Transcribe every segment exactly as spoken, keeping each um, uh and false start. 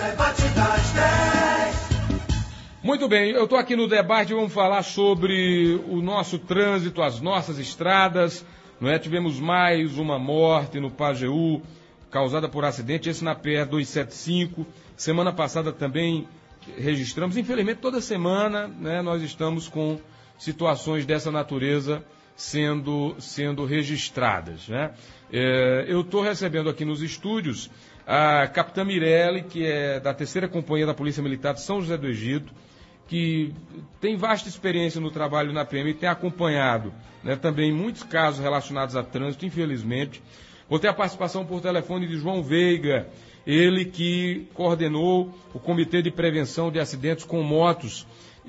debate das dez. Muito bem, eu estou aqui no debate e vamos falar sobre o nosso trânsito, as nossas estradas, não é? Tivemos mais uma morte no Pajeú, causada por acidente, esse na P R duzentos e setenta e cinco. Semana passada também registramos, infelizmente toda semana, né, nós estamos com situações dessa natureza sendo, sendo registradas, né? É, eu estou recebendo aqui nos estúdios a Capitã Mirelle, que é da terceira Companhia da Polícia Militar de São José do Egito, que tem vasta experiência no trabalho na P M e tem acompanhado, né, também muitos casos relacionados a trânsito, infelizmente. Vou ter a participação por telefone de João Veiga, ele que coordenou o Comitê de Prevenção de Acidentes com Motos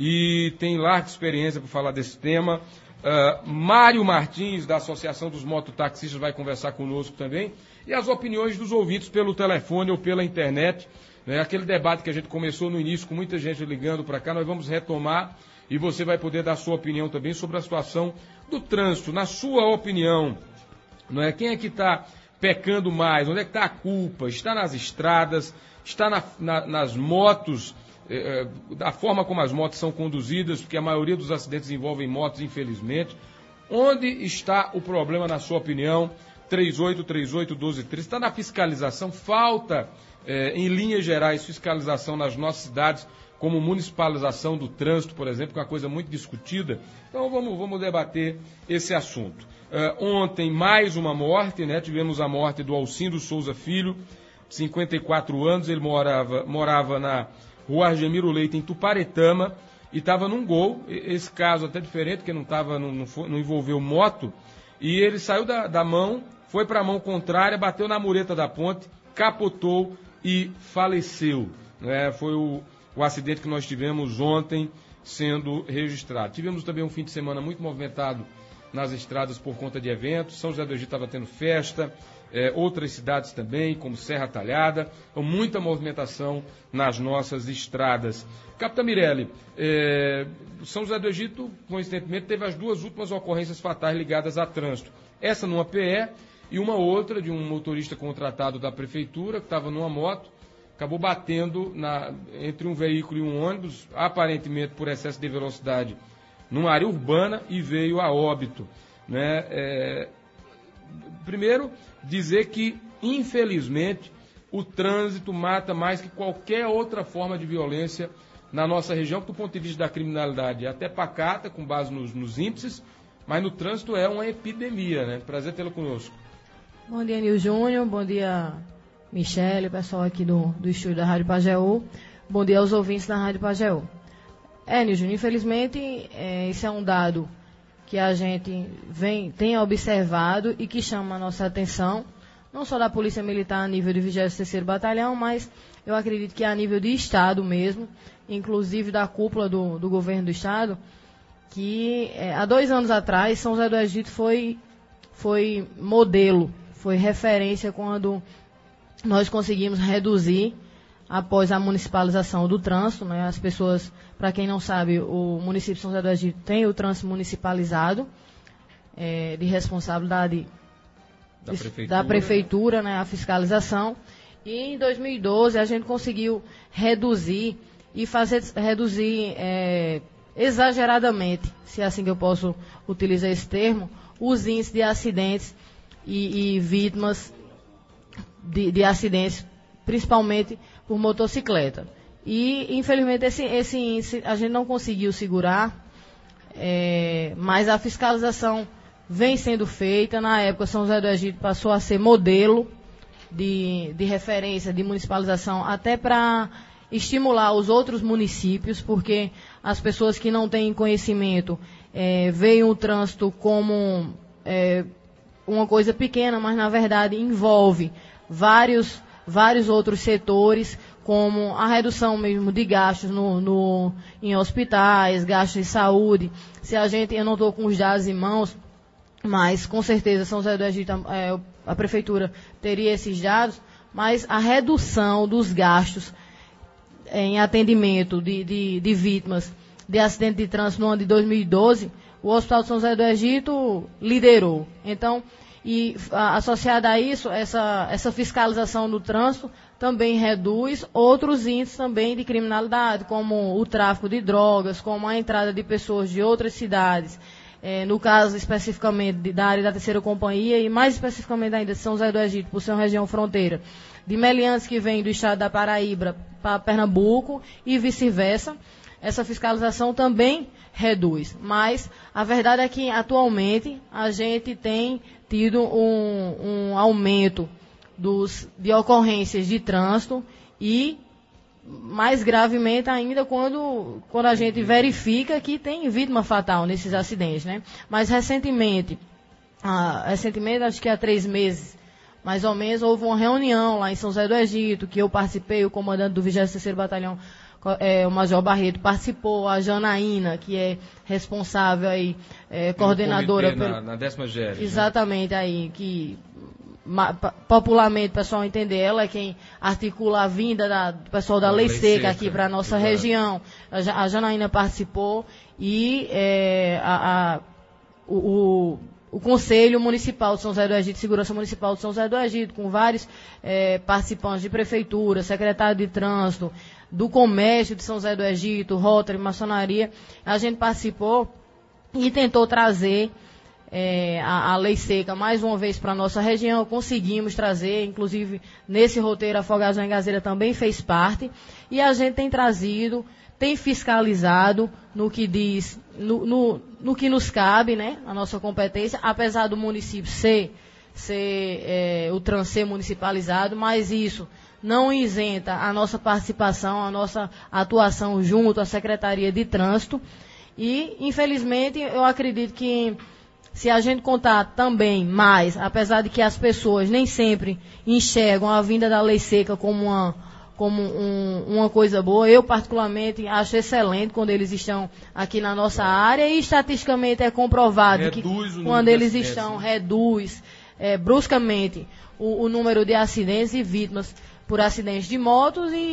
e tem larga experiência para falar desse tema. Uh, Mário Martins, da Associação dos Mototaxistas, vai conversar conosco também. E as opiniões dos ouvintes pelo telefone ou pela internet. Né, aquele debate que a gente começou no início, com muita gente ligando para cá, nós vamos retomar e você vai poder dar sua opinião também sobre a situação do trânsito. Na sua opinião, não é? Quem é que está pecando mais? Onde é que está a culpa? Está nas estradas? Está na, na, nas motos? É, da forma como as motos são conduzidas, porque a maioria dos acidentes envolvem motos, infelizmente. Onde está o problema, na sua opinião? três oito três oito, um dois três. Está na fiscalização? Falta, é, em linhas gerais, fiscalização nas nossas cidades, como municipalização do trânsito, por exemplo, que é uma coisa muito discutida. Então vamos, vamos debater esse assunto. É, ontem, mais uma morte, né? Tivemos a morte do Alcindo Souza Filho, cinquenta e quatro anos, ele morava, morava na Rua Argemiro Leite, em Tuparetama, e estava num Gol. Esse caso até diferente, porque não, tava, não, não, foi, não envolveu moto, e ele saiu da, da mão, foi para a mão contrária, bateu na mureta da ponte, capotou e faleceu. Né? Foi o, o acidente que nós tivemos ontem sendo registrado. Tivemos também um fim de semana muito movimentado nas estradas por conta de eventos. São José do Egito estava tendo festa, é, outras cidades também, como Serra Talhada, então muita movimentação nas nossas estradas. Capitã Mirelle, é, São José do Egito, coincidentemente, teve as duas últimas ocorrências fatais ligadas a trânsito. Essa numa P E e uma outra de um motorista contratado da prefeitura, que estava numa moto, acabou batendo na, entre um veículo e um ônibus, aparentemente por excesso de velocidade, numa área urbana, e veio a óbito. Né? É, primeiro, dizer que, infelizmente, o trânsito mata mais que qualquer outra forma de violência na nossa região, do ponto de vista da criminalidade, é até pacata, com base nos, nos índices, mas no trânsito é uma epidemia, né? Prazer tê-lo conosco. Bom dia, Nil Júnior, bom dia, Michele, pessoal aqui do, do estúdio da Rádio Pajeú, bom dia aos ouvintes da Rádio Pajeú. É, Nil Júnior, infelizmente, é, esse é um dado que a gente vem, tem observado e que chama a nossa atenção, não só da Polícia Militar a nível do vigésimo terceiro Batalhão, mas eu acredito que a nível de Estado mesmo, inclusive da cúpula do, do governo do Estado, que é, há dois anos atrás, São José do Egito foi, foi modelo, foi referência quando nós conseguimos reduzir, após a municipalização do trânsito, né, as pessoas, para quem não sabe, o município de São José do Egito tem o trânsito municipalizado, é, de responsabilidade da prefeitura, da prefeitura, né, a fiscalização, e em dois mil e doze a gente conseguiu reduzir e fazer reduzir é, exageradamente, se é assim que eu posso utilizar esse termo, os índices de acidentes e, e vítimas de, de acidentes, principalmente por motocicleta. E, infelizmente, esse, esse índice a gente não conseguiu segurar, é, mas a fiscalização vem sendo feita. Na época, São José do Egito passou a ser modelo de, de referência, de municipalização, até para estimular os outros municípios, porque as pessoas que não têm conhecimento é, veem o trânsito como é, uma coisa pequena, mas, na verdade, envolve vários, vários outros setores, como a redução mesmo de gastos no, no, em hospitais, gastos de saúde. Se a gente, eu não estou com os dados em mãos, mas com certeza São José do Egito, é, a prefeitura teria esses dados, mas a redução dos gastos em atendimento de, de, de vítimas de acidente de trânsito no ano de dois mil e doze, o Hospital de São José do Egito liderou. Então, E a, associada a isso, essa, essa fiscalização do trânsito também reduz outros índices também de criminalidade, como o tráfico de drogas, como a entrada de pessoas de outras cidades, é, no caso especificamente de, da área da terceira companhia e mais especificamente ainda de São José do Egito, por ser uma região fronteira, de meliantes que vêm do estado da Paraíba para Pernambuco e vice-versa. Essa fiscalização também reduz, mas a verdade é que atualmente a gente tem tido um, um aumento dos, de ocorrências de trânsito e mais gravemente ainda quando, quando a gente verifica que tem vítima fatal nesses acidentes, né? Mas recentemente, ah, recentemente acho que há três meses, mais ou menos, houve uma reunião lá em São José do Egito, que eu participei, o comandante do vigésimo terceiro Batalhão, É, o Major Barreto participou, a Janaína, que é responsável aí, é, coordenadora... Na, na décima G E R. Exatamente, né? Aí, que ma, popularmente o pessoal entender, ela é quem articula a vinda da, do pessoal da Lei, Lei Seca, Seca aqui para a nossa exato. região. A, a Janaína participou e é, a, a, o, o, o Conselho Municipal de São José do Egito, Segurança Municipal de São José do Egito, com vários é, participantes de prefeitura, secretário de trânsito, do comércio de São José do Egito, Rotary, maçonaria, a gente participou e tentou trazer é, a, a Lei Seca mais uma vez para a nossa região. Conseguimos trazer, inclusive nesse roteiro a Afogados em Gazeira também fez parte, e a gente tem trazido, tem fiscalizado no que diz, no, no, no que nos cabe, né, a nossa competência, apesar do município ser, ser é, o trans ser municipalizado, mas isso não isenta a nossa participação, a nossa atuação junto à Secretaria de Trânsito. E, infelizmente, eu acredito que se a gente contar também mais, apesar de que as pessoas nem sempre enxergam a vinda da Lei Seca como uma, como um, uma coisa boa, eu particularmente acho excelente quando eles estão aqui na nossa área, e estatisticamente é comprovado reduz que quando eles estão, reduz é, bruscamente o, o número de acidentes e vítimas por acidentes de motos e,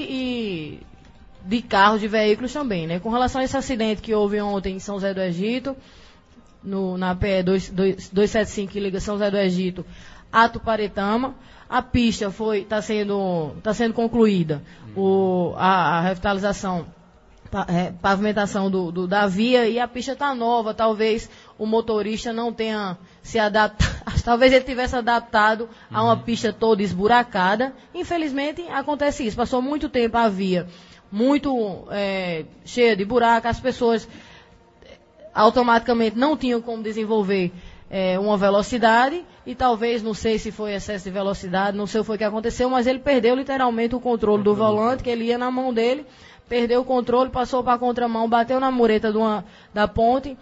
e de carros, de veículos também, né? Com relação a esse acidente que houve ontem em São José do Egito, no, na P E duzentos e setenta e cinco, que liga São José do Egito a Tuparetama, a pista foi, está sendo, tá sendo concluída, o, a, a revitalização, pa, é, pavimentação do, do, da via, e a pista está nova, talvez o motorista não tenha se adaptado, talvez ele tivesse adaptado a uma pista toda esburacada. Infelizmente acontece isso, passou muito tempo a via muito é, cheia de buracos, as pessoas automaticamente não tinham como desenvolver é, uma velocidade, e talvez, não sei se foi excesso de velocidade, não sei o que foi que aconteceu, mas ele perdeu literalmente o controle do volante, que ele ia na mão dele, perdeu o controle, passou para a contramão, bateu na mureta de uma, da ponte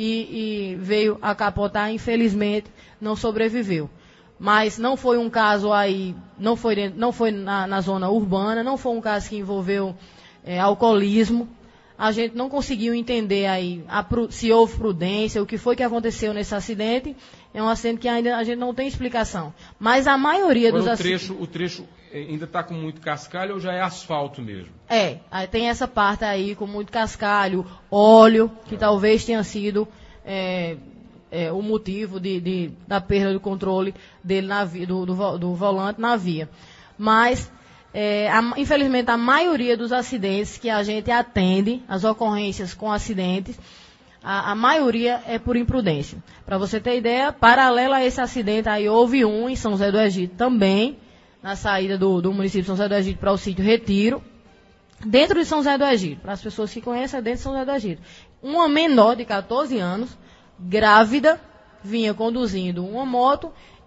e, e veio a capotar. Infelizmente não sobreviveu. Mas não foi um caso aí, não foi, dentro, não foi na, na zona urbana, não foi um caso que envolveu é, alcoolismo. A gente não conseguiu entender aí a, se houve prudência, o que foi que aconteceu nesse acidente. É um acidente que ainda a gente não tem explicação. Mas a maioria Agora, dos o trecho, acidentes... o trecho ainda está com muito cascalho ou já é asfalto mesmo? É, aí tem essa parte aí com muito cascalho, óleo, que talvez tenha sido é, é, o motivo de, de, da perda do controle dele na via, do, do, do volante na via. Mas, é, a, infelizmente, a maioria dos acidentes que a gente atende, as ocorrências com acidentes, a, a maioria é por imprudência. Para você ter ideia, paralelo a esse acidente, aí houve um em São José do Egito também, na saída do, do município de São José do Egito para o sítio Retiro, dentro de São José do Egito, para as pessoas que conhecem, é dentro de São José do Egito. Uma menor de catorze anos, grávida, vinha conduzindo uma moto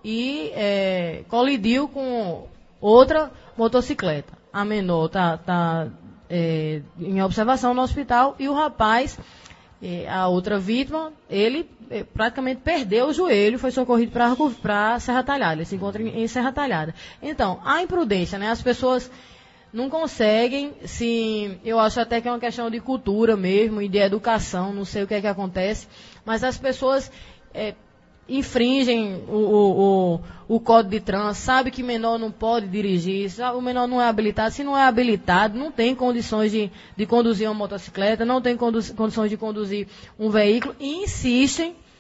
e é, colidiu com outra motocicleta. A menor está tá, é, em observação no hospital, e o rapaz, é, a outra vítima, ele é, praticamente perdeu o joelho, foi socorrido para Serra Talhada. Ele se encontra em, em Serra Talhada. Então, a imprudência, né? As pessoas não conseguem, se, eu acho até que é uma questão de cultura mesmo e de educação, não sei o que é que acontece, mas as pessoas é, infringem o, o, o, o código de trânsito, sabe que menor não pode dirigir, o menor não é habilitado, se não é habilitado, não tem condições de, de conduzir uma motocicleta, não tem condu- condições de conduzir um veículo, e insistem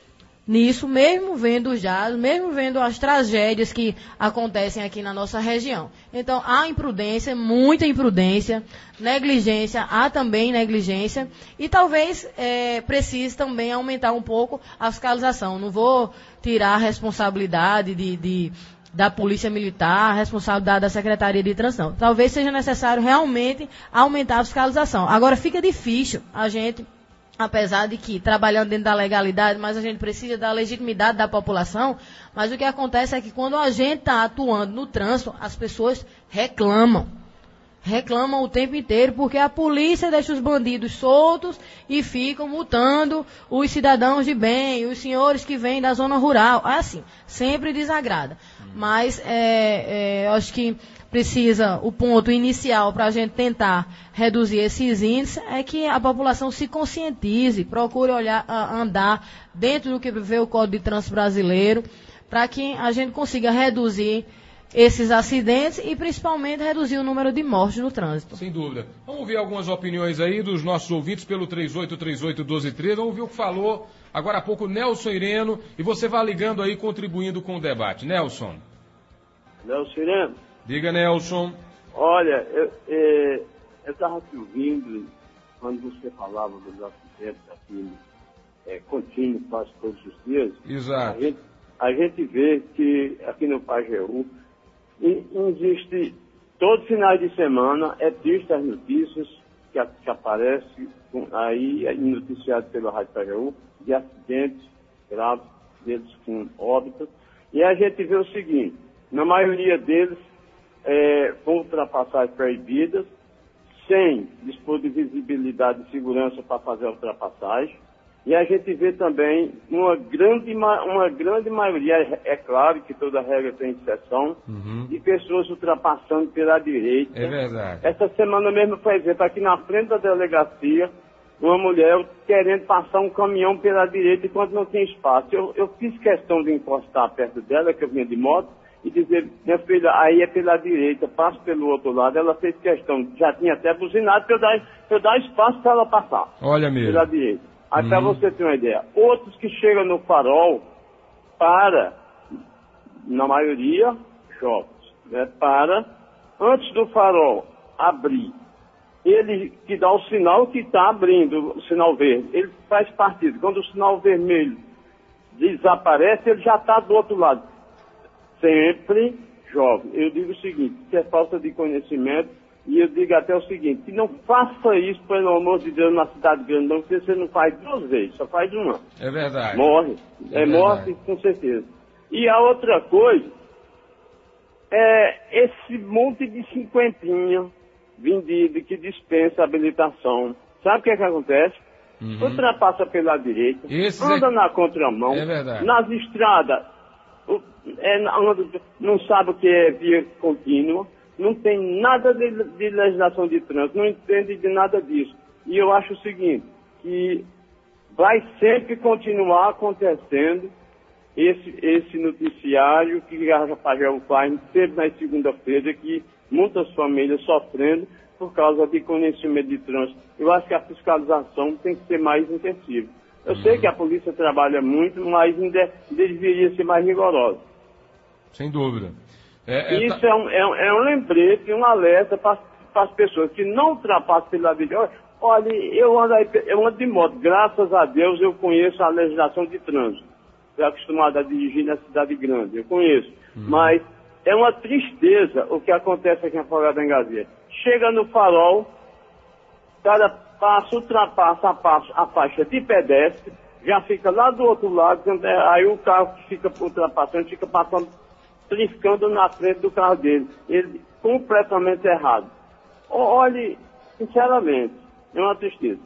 nisso, mesmo vendo os dados, mesmo vendo as tragédias que acontecem aqui na nossa região. Então, há imprudência, muita imprudência, negligência, há também negligência, e talvez é, precise também aumentar um pouco a fiscalização. Não vou tirar a responsabilidade de, de, da Polícia Militar, a responsabilidade da Secretaria de Trânsito, não. Talvez seja necessário realmente aumentar a fiscalização. Agora, fica difícil a gente, apesar de que trabalhando dentro da legalidade, mas a gente precisa da legitimidade da população, mas o que acontece é que quando a gente está atuando no trânsito, as pessoas reclamam. Reclamam o tempo inteiro, porque a polícia deixa os bandidos soltos e ficam multando os cidadãos de bem, os senhores que vêm da zona rural. Assim, sempre desagrada. Mas é, é, eu acho que precisa, o ponto inicial para a gente tentar reduzir esses índices é que a população se conscientize, procure olhar, andar dentro do que vê o Código de Trânsito Brasileiro, para que a gente consiga reduzir esses acidentes e principalmente reduzir o número de mortes no trânsito. Sem dúvida. Vamos ouvir algumas opiniões aí dos nossos ouvintes pelo três oito três oito, um dois três. Vamos ouvir o que falou agora há pouco Nelson Ireno, e você vai ligando aí, contribuindo com o debate. Nelson. Nelson Ireno. Diga, Nelson. Olha, eu estava te ouvindo quando você falava dos acidentes aqui, é, contínuo, quase todos os dias. Exato. A gente, a gente vê que aqui no Pajeú existe, todo final de semana, é triste as notícias que, que aparecem aí, noticiadas pelo Rádio Pajeú, de acidentes graves, deles com óbito. E a gente vê o seguinte, na maioria deles, é, com ultrapassagens proibidas, sem dispor de visibilidade e segurança para fazer a ultrapassagem. E a gente vê também uma grande, uma grande maioria, é claro que toda regra tem exceção, uhum. de pessoas ultrapassando pela direita. É verdade. Essa semana mesmo, por exemplo, aqui na frente da delegacia, uma mulher querendo passar um caminhão pela direita enquanto não tinha espaço. Eu, eu fiz questão de encostar perto dela, que eu vinha de moto, e dizer, minha filha, aí é pela direita, passo pelo outro lado. Ela fez questão, já tinha até buzinado, para eu dar, eu dar espaço para ela passar. Olha mesmo. Pela direita. Aí, hum. para você ter uma ideia, outros que chegam no farol, para, na maioria, jovens, né, para, antes do farol abrir, ele que dá o sinal que está abrindo, o sinal verde, ele faz partido. Quando o sinal vermelho desaparece, ele já está do outro lado. Sempre jovem. Eu digo o seguinte, que é falta de conhecimento, e eu digo até o seguinte, que não faça isso, pelo amor de Deus, na cidade grande, não, porque você não faz duas vezes, só faz uma. É verdade. Morre. É, é morte, com certeza. E a outra coisa, é esse monte de cinquentinha vendido que dispensa habilitação. Sabe o que é que acontece? Uhum. Ultrapassa pela direita, Esse anda é... na contramão, é verdade. Nas estradas, é, não sabe o que é via contínua, não tem nada de, de legislação de trânsito, não entende de nada disso. E eu acho o seguinte, que vai sempre continuar acontecendo esse, esse noticiário que a Rafael faz sempre na segunda-feira, que muitas famílias sofrendo por causa de conhecimento de trânsito. Eu acho que a fiscalização tem que ser mais intensiva. Eu hum. sei que a polícia trabalha muito, mas ainda deveria ser mais rigorosa. Sem dúvida. É, é, Isso tá... é, um, é, um, é um lembrete, um alerta para as pessoas que não ultrapassam pela direita. Olha, eu ando, aí, eu ando de moto, graças a Deus eu conheço a legislação de trânsito. Estou acostumado a dirigir na cidade grande, eu conheço. Hum. Mas é uma tristeza o que acontece aqui em Afogados da Engazeira. Chega no farol, cada passa, ultrapassa a, passo, a faixa de pedestre, já fica lá do outro lado, aí o carro que fica ultrapassando, fica passando, triscando na frente do carro dele. Ele completamente errado. Olhe, sinceramente, é uma tristeza.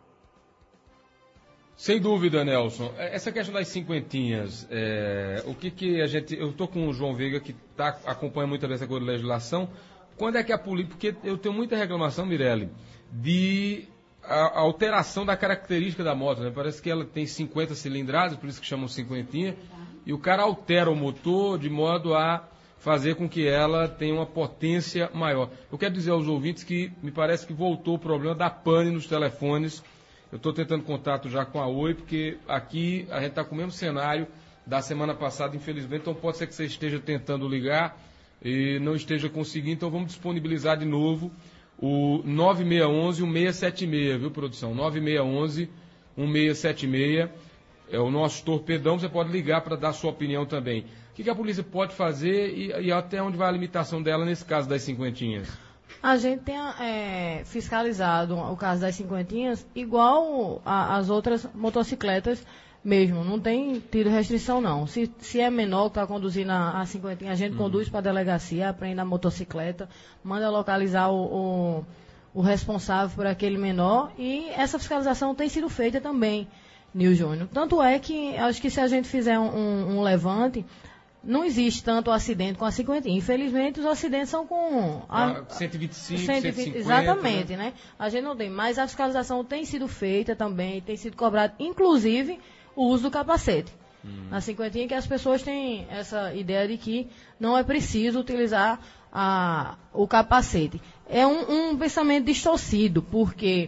Sem dúvida, Nelson. Essa questão das cinquentinhas, é, o que que a gente... Eu estou com o João Veiga, que tá, acompanha muitas vezes a coisa de legislação. Quando é que a polícia... Porque eu tenho muita reclamação, Mirelle, de a, a alteração da característica da moto, né? Parece que ela tem cinquenta cilindradas, por isso que chamam cinquentinha, e o cara altera o motor de modo a fazer com que ela tenha uma potência maior. Eu quero dizer aos ouvintes que me parece que voltou o problema da pane nos telefones, Eu estou tentando contato já com a Oi, porque aqui a gente está com o mesmo cenário da semana passada, infelizmente, então pode ser que você esteja tentando ligar e não esteja conseguindo, então vamos disponibilizar de novo o nove seis um um, um seis sete seis, viu, produção? nove seis um um, um seis sete seis é o nosso torpedão, você pode ligar para dar sua opinião também. O que, que a polícia pode fazer e, e até onde vai a limitação dela nesse caso das cinquentinhas? A gente tem é, fiscalizado o caso das cinquentinhas igual às outras motocicletas mesmo. Não tem tido restrição, não. Se, se é menor que está conduzindo a, a cinquentinha, a gente hum. conduz para a delegacia, aprende a motocicleta, manda localizar o, o, o responsável por aquele menor e essa fiscalização tem sido feita também, Nil Júnior. Tanto é que, acho que se a gente fizer um, um, um levante, não existe tanto acidente com a cinquentinha. Infelizmente, os acidentes são com... A, ah, cento e vinte e cinco, cento e vinte, cento e cinquenta, exatamente, né? né? A gente não tem. Mas a fiscalização tem sido feita também, tem sido cobrada, inclusive, o uso do capacete. Hum. Na cinquentinha, que as pessoas têm essa ideia de que não é preciso utilizar a, o capacete. É um, um pensamento distorcido, porque...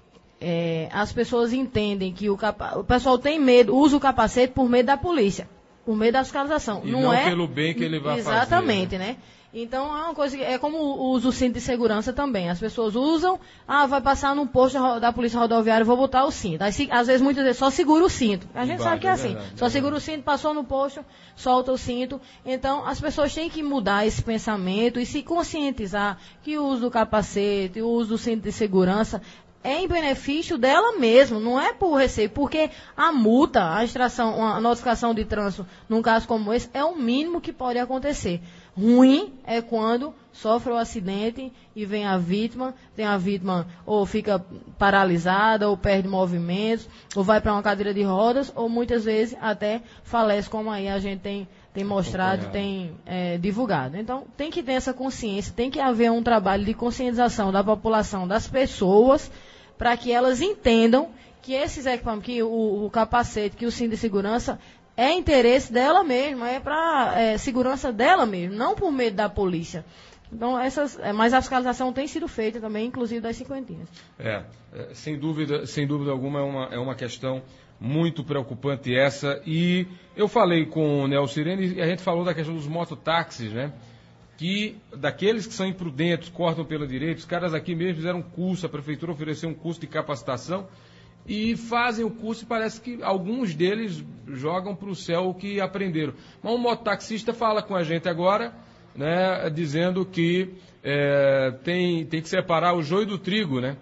É, as pessoas entendem que o, capa... o pessoal tem medo, usa o capacete por medo da polícia, por medo da fiscalização. E não, não é pelo bem que ele vai fazer. Exatamente, né? Então é uma coisa que é como o uso do cinto de segurança também. As pessoas usam, ah, vai passar num posto da polícia rodoviária, vou botar o cinto. Aí, às vezes, muitas vezes, só segura o cinto. A gente sabe que é assim. É verdade, só é segura verdade. o cinto, passou no posto, solta o cinto. Então, as pessoas têm que mudar esse pensamento e se conscientizar que o uso do capacete, o uso do cinto de segurança é em benefício dela mesmo, não é por receio, porque a multa, a extração, a notificação de trânsito, num caso como esse, é o mínimo que pode acontecer. Ruim é quando sofre o acidente e vem a vítima, tem a vítima ou fica paralisada, ou perde movimentos, ou vai para uma cadeira de rodas, ou muitas vezes até falece, como aí a gente tem, tem mostrado, tem é, divulgado. Então, tem que ter essa consciência, tem que haver um trabalho de conscientização da população, das pessoas, para que elas entendam que esses equipamentos, que o, o capacete, que o cinto de segurança é interesse dela mesma, é para é, segurança dela mesma, não por medo da polícia. Então, essas, é, mas a fiscalização tem sido feita também, inclusive das cinquentinhas. É, é sem dúvida, sem dúvida alguma, é uma, é uma questão muito preocupante essa. E eu falei com o Nelson Irene e a gente falou da questão dos mototáxis, né? Que daqueles que são imprudentes, cortam pela direita, os caras aqui mesmo fizeram um curso, a prefeitura ofereceu um curso de capacitação e fazem o curso e parece que alguns deles jogam para o céu o que aprenderam. Mas um mototaxista fala com a gente agora, né, dizendo que é, tem, tem que separar o joio do trigo, né?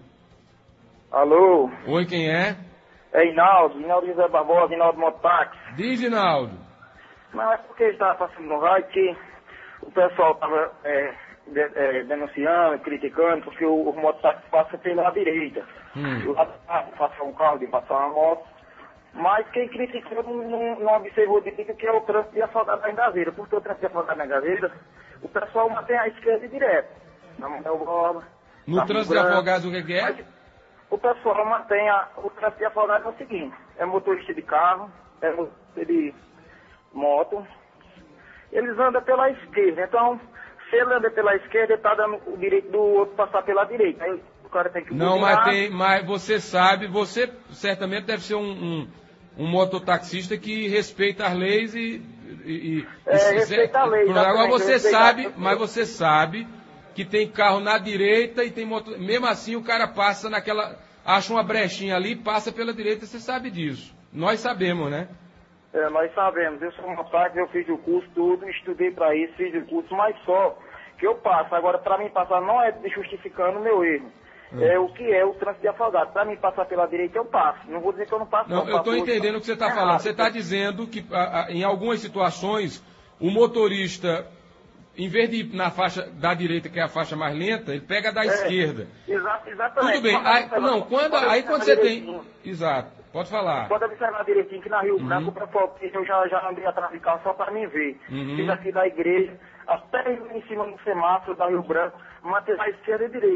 Alô? Oi, quem é? É Inaldo, Inaldo José Barbosa, Inaldo Mototáxi. Diz, Inaldo. Não, é porque estava passando no rádio que o pessoal estava é, de, é, denunciando, criticando, porque o, o mototáxi passa pela direita. Hum. Lá passa um carro, de passar uma moto. Mas quem criticou não, não, não observou de que é o trânsito de afogado na Engaveira. Porque o trânsito de afogado na Engaveira, o pessoal mantém a esquerda e direto. Na Manuel Borba. No trânsito de afogados, o que, que é? Mas o pessoal mantém a, o trânsito de afogado é o seguinte: é motorista de carro, é motorista de moto. Eles andam pela esquerda, então, se ele anda pela esquerda, ele está dando o direito do outro passar pela direita. Aí o cara tem que Não, mas, tem, mas você sabe, você certamente deve ser um, um, um mototaxista que respeita as leis e... e, e é, e, respeita a lei. Agora você sabe, mas você sabe que tem carro na direita e tem moto... Mesmo assim o cara passa naquela... Acha uma brechinha ali, passa pela direita, você sabe disso. Nós sabemos, né? É, nós sabemos, eu sou mototáxi, eu fiz o curso tudo, estudei para isso, fiz o curso, mas só que eu passo. Agora, para mim passar não é justificando o meu erro. Hum. É o que é o trânsito de afogado. Para mim passar pela direita, eu passo. Não vou dizer que eu não passo. Não, não eu estou entendendo o que você está falando. Você está dizendo que a, a, em algumas situações o motorista, em vez de ir na faixa da direita, que é a faixa mais lenta, ele pega da é, esquerda. Exa exatamente. Tudo bem. Aí, não, quando, aí quando você tem... Exato. Pode falar. Pode observar direitinho que na Rio uhum. Branco, porque eu já, já andei a traficar só para mim ver. Uhum. Fiz aqui da igreja, até em cima do semáforo da Rio Branco, manteve a esquerda e direita.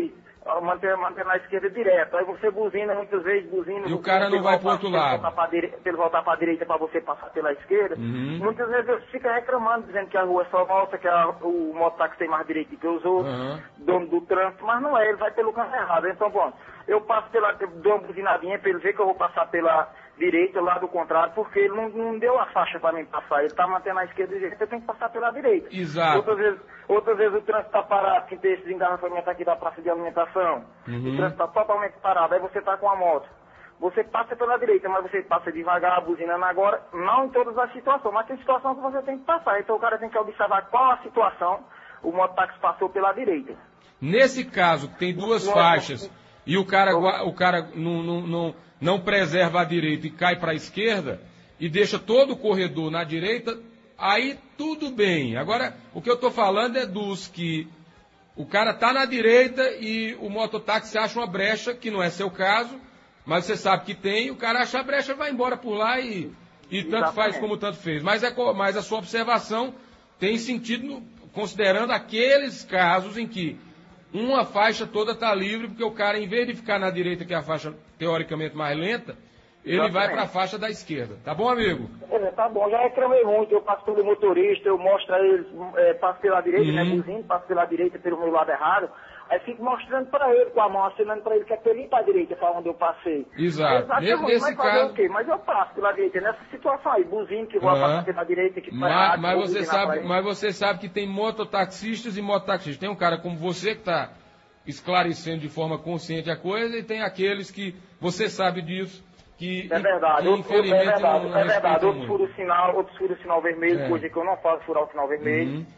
manter, manter na esquerda direto. Aí você buzina, muitas vezes buzina. E o cara não vai pro outro lado. Para ele voltar para a direita para você passar pela esquerda. Uhum. Muitas vezes você fica reclamando, dizendo que a rua é só volta, que a, o mototáxi tem mais direito que os outros, uhum. dono do trânsito, mas não é, ele vai pelo canto errado. Então, bom, eu passo pela, eu dou uma buzinadinha para ele ver que eu vou passar pela direita, lá do contrário, porque ele não, não deu a faixa para mim passar. Ele está mantendo a esquerda e direita, eu tenho que passar pela direita. Exato. Outras vezes, outras vezes o trânsito está parado, que tem esses engarrafamentos aqui da praça de alimentação. Uhum. O trânsito está totalmente parado, aí você está com a moto. Você passa pela direita, mas você passa devagar, buzinando agora, não em todas as situações, mas tem situação que você tem que passar. Então o cara tem que observar qual a situação o mototáxi passou pela direita. Nesse caso, tem duas Não, faixas e o cara, o cara não, não, não, não preserva a direita e cai para a esquerda e deixa todo o corredor na direita, aí tudo bem. Agora, o que eu estou falando é dos que o cara está na direita e o mototáxi acha uma brecha, que não é seu caso, mas você sabe que tem, o cara acha a brecha, vai embora por lá e, e tanto faz como tanto fez. Mas, é, mas a sua observação tem sentido, no, considerando aqueles casos em que uma faixa toda está livre, porque o cara, em vez de ficar na direita, que é a faixa teoricamente mais lenta, ele Exatamente. vai para a faixa da esquerda. Tá bom, amigo? É, tá bom, já reclamei muito, eu passo pelo motorista, eu mostro a eles, é, passo pela direita, uhum. né, buzinho, passo pela direita pelo meu lado errado, aí fico mostrando para ele com a mão, assinando para ele que é para ele ir para a direita, para onde eu passei. Exato. Aí, Nesse, nesse caso... o quê? Mas eu passo pela direita, nessa situação aí, buzinho que vou uhum. passar pela direita, que mas, errado, mas, você sabe, mas você sabe que tem mototaxistas e mototaxistas. Tem um cara como você que está esclarecendo de forma consciente a coisa e tem aqueles que, você sabe disso, que, é verdade, que outro, infelizmente é verdade, não, não é verdade. Outros muito. furam o sinal, outros furam o sinal vermelho, é. coisa que eu não faço, furar o sinal vermelho. Uhum.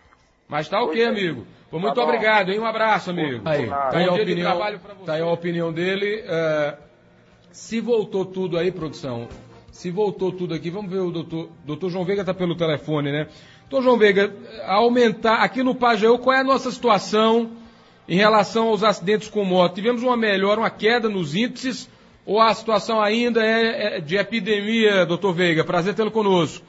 Mas tá ok, é. amigo. Pô, muito tá obrigado, hein? Um abraço, amigo. Aí, tá, aí a opinião, tá aí a opinião dele. Uh, se voltou tudo aí, produção, se voltou tudo aqui, vamos ver o doutor, doutor João Veiga tá pelo telefone, né? Doutor João Veiga, aumentar, aqui no Pajeú, qual é a nossa situação em relação aos acidentes com moto? Tivemos uma melhora, uma queda nos índices, ou a situação ainda é de epidemia, doutor Veiga? Prazer tê-lo conosco.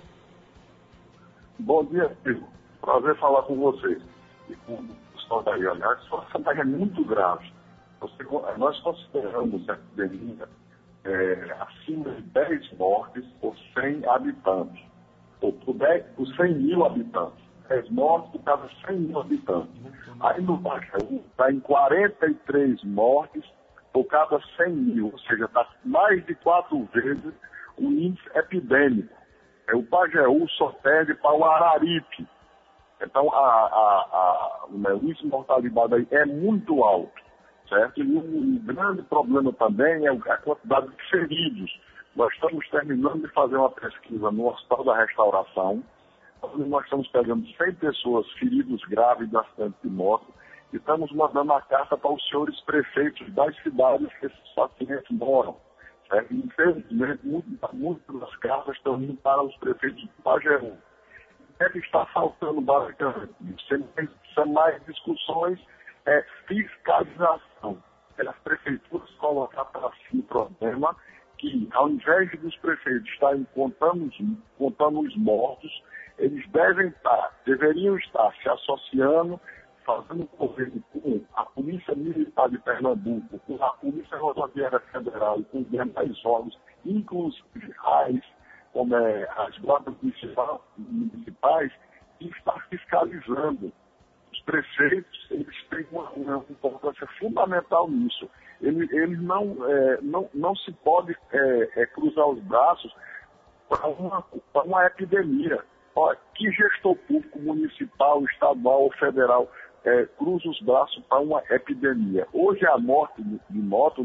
Bom dia, amigo. Prazer falar com vocês. E com o pessoal da I A L. A situação é muito grave. Você, nós consideramos a epidemia é, acima de dez mortes por cem habitantes. Ou por, dez, por cem mil habitantes. dez mortes por cada cem mil habitantes. Aí no Pajeú está em quarenta e três mortes por cada cem mil. Ou seja, está mais de quatro vezes o índice epidêmico. É, o Pajeú só perde para o Araripe. Então, a, a, a, o índice de mortalidade aí é muito alto, certo? E um grande problema também é a quantidade de feridos. Nós estamos terminando de fazer uma pesquisa no Hospital da Restauração, onde nós estamos pegando cem pessoas feridas graves de acidente de moto e estamos mandando a carta para os senhores prefeitos das cidades que esses pacientes moram. Certo? Infelizmente, muitas das cartas estão indo para os prefeitos do Pajeú. É que está faltando basicamente. Você precisa mais discussões, é, fiscalização. É, as prefeituras colocar para si o problema que, ao invés dos prefeitos estarem contando, contando os mortos, eles devem estar, deveriam estar se associando, fazendo governo com a Polícia Militar de Pernambuco, com a Polícia Rodoviária Federal e com os demais órgãos, inclusive RAIS, como é, as guardas municipais, e estar fiscalizando. Os prefeitos, eles têm uma, uma importância fundamental nisso. Eles, eles não, é, não, não se pode é, é, cruzar os braços para uma, para uma epidemia. Olha, que gestor público municipal, estadual ou federal é, cruza os braços para uma epidemia? Hoje a morte de moto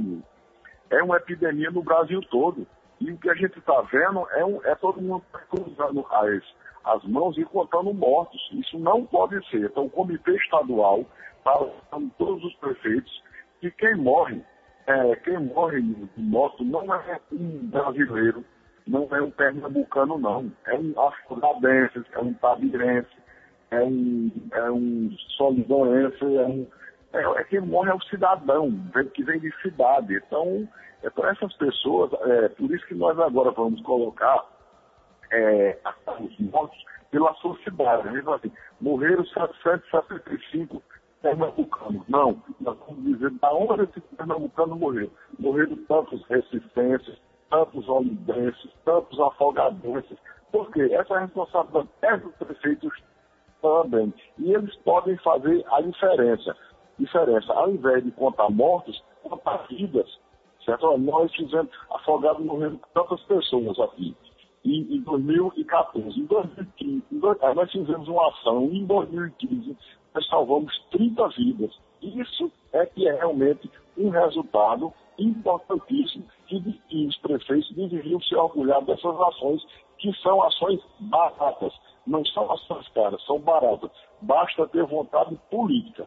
é uma epidemia no Brasil todo. E o que a gente está vendo é, um, é todo mundo cruzando as, as mãos e contando mortos. Isso não pode ser. Então, o Comitê Estadual está alertando todos os prefeitos que quem morre, é, quem morre de moto não é um brasileiro, não é um pernambucano, não. É um afro-dadense, é um tabirense, é um, é um solidorense, é um... É, é quem morre é o cidadão, que vem de cidade. Então... Então, essas pessoas, é, por isso que nós agora vamos colocar é, os mortos pela sua cidade. Mesmo assim, morreram setecentos e setenta e cinco pernambucanos. Não, nós vamos dizer dizer, da onde esse pernambucano morreu. Morreram tantos recifenses, tantos olindenses, tantos afogadenses. Por quê? Essa responsabilidade é dos prefeitos também. E eles podem fazer a diferença. Diferença. Ao invés de contar mortos, contar vidas. Certo? Olha, nós fizemos afogados morrendo tantas pessoas aqui. Em, em dois mil e quatorze. Em dois mil e quinze, em dois, nós fizemos uma ação. Em dois mil e quinze, nós salvamos trinta vidas. Isso é que é realmente um resultado importantíssimo que, que os prefeitos deveriam se orgulhar dessas ações, que são ações baratas. Não são ações caras, são baratas. Basta ter vontade política.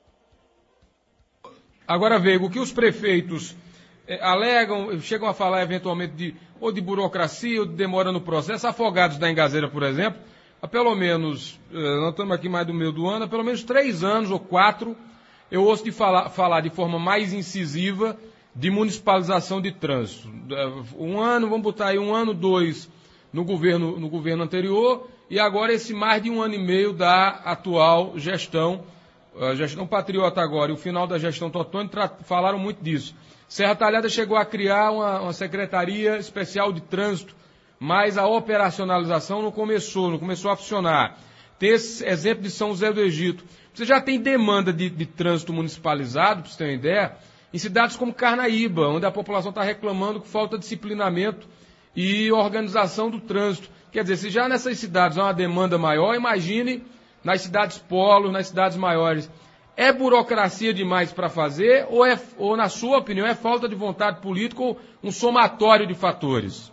Agora, Veiga, o que os prefeitos eh, alegam, chegam a falar eventualmente de, ou de burocracia ou de demora no processo, Afogados da Engazeira, por exemplo, há pelo menos, eh, nós estamos aqui mais do meio do ano, há pelo menos três anos ou quatro, eu ouço de falar, falar de forma mais incisiva de municipalização de trânsito. Um ano, vamos botar aí um ano, dois no governo, no governo anterior, e agora esse mais de um ano e meio da atual gestão, a gestão patriota agora e o final da gestão Totoni falaram muito disso. Serra Talhada chegou a criar uma, uma secretaria especial de trânsito, mas a operacionalização não começou, não começou a funcionar. Tem esse exemplo de São José do Egito. Você já tem demanda de, de trânsito municipalizado, para você ter uma ideia, em cidades como Carnaíba, onde a população está reclamando que falta disciplinamento e organização do trânsito. Quer dizer, se já nessas cidades há uma demanda maior, imagine nas cidades polos, nas cidades maiores. É burocracia demais para fazer ou, é, ou, na sua opinião, é falta de vontade política ou um somatório de fatores?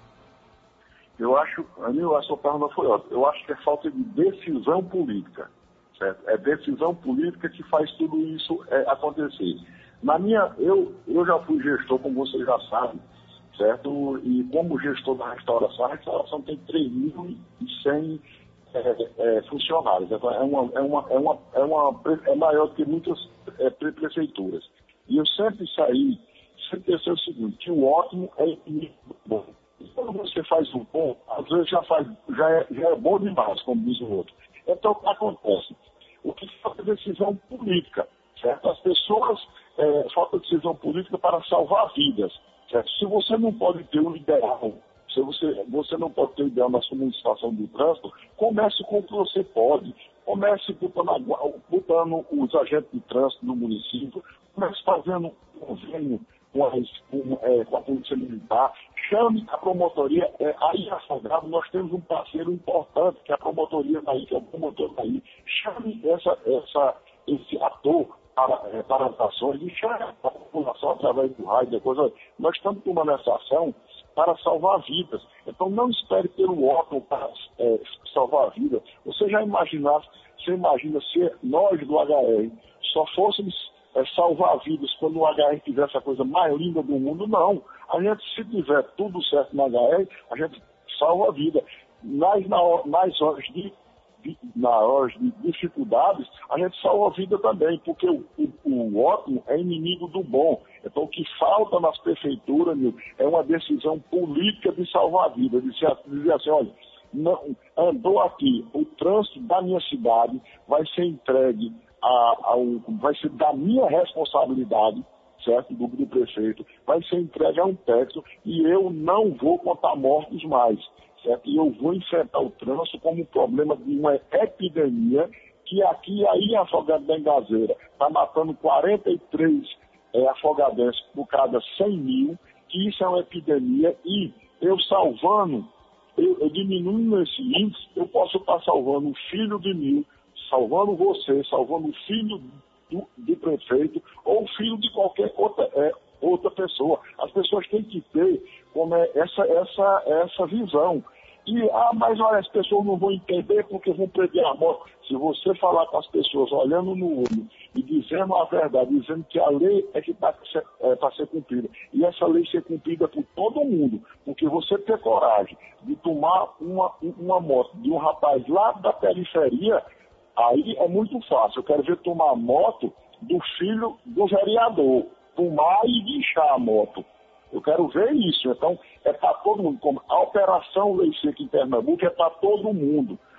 Eu acho, Anil, a sua pergunta foi ótima. Eu acho que é falta de decisão política. Certo? É decisão política que faz tudo isso é, acontecer. Na minha, eu, eu já fui gestor, como você já sabe, certo? E como gestor da restauração, a restauração tem três mil e cem é, é, funcionários. Então, é, uma, é, uma, é, uma, é, uma, é maior do que muitas é, prefeituras. E eu sempre saí, sempre pensei o seguinte, que o ótimo é inimigo do bom. E quando você faz um bom, às vezes já, faz, já, é, já é bom demais, como diz o outro. Então, o que acontece? O que falta é decisão política, certo? As pessoas, é, falta decisão política para salvar vidas, certo? Se você não pode ter um ideal, se você, você não pode ter um ideal na sua municipalização do trânsito, comece com o que você pode. Comece botando, botando os agentes de trânsito no município, comece fazendo um convênio com a, com, é, com a Polícia Militar, chame a promotoria, é, aí em Afogado nós temos um parceiro importante, que é a promotoria daí, que é o promotor daí, chame essa, essa, esse ator para, é, para as ações e chame a população através do rádio, coisa. Nós estamos tomando essa ação para salvar vidas. Então não espere pelo órgão para é, salvar a vida. Você já imaginasse, você imagina se nós do H R só fôssemos é, salvar vidas quando o H R tivesse a coisa mais linda do mundo? Não. A gente, se tiver tudo certo no H R, a gente salva a vida. Nas, na, nas horas de, de, nas horas de dificuldades, a gente salva a vida também, porque o, o, o ótimo é inimigo do bom. Então, o que falta nas prefeituras, meu, é uma decisão política de salvar a vida, de dizer assim, olha, não, andou aqui, o trânsito da minha cidade vai ser entregue a, ao, vai ser da minha responsabilidade, certo, do, do prefeito, vai ser entregue a um técnico e eu não vou contar mortos mais, certo? E eu vou enfrentar o trânsito como um problema de uma epidemia que aqui, aí em Afogado da Engazeira, está matando quarenta e três é, afogadenses por cada cem mil, que isso é uma epidemia e eu salvando, eu, eu diminuindo esse índice, eu posso estar salvando um filho de mil, salvando você, salvando o filho do, do prefeito ou o filho de qualquer outra, é, outra pessoa. As pessoas têm que ter como é, essa, essa, essa visão. E, ah, mas olha, as pessoas não vão entender porque vão perder a morte. Se você falar com as pessoas olhando no olho e dizendo a verdade, dizendo que a lei é que está é, para ser cumprida, e essa lei ser cumprida por todo mundo, porque você ter coragem de tomar uma, uma moto de um rapaz lá da periferia, aí é muito fácil. Eu quero ver tomar a moto do filho do vereador, tomar e guinchar a moto. Eu quero ver isso. Então, é para todo mundo. Como a Operação Lei Seca em Pernambuco é para todo mundo.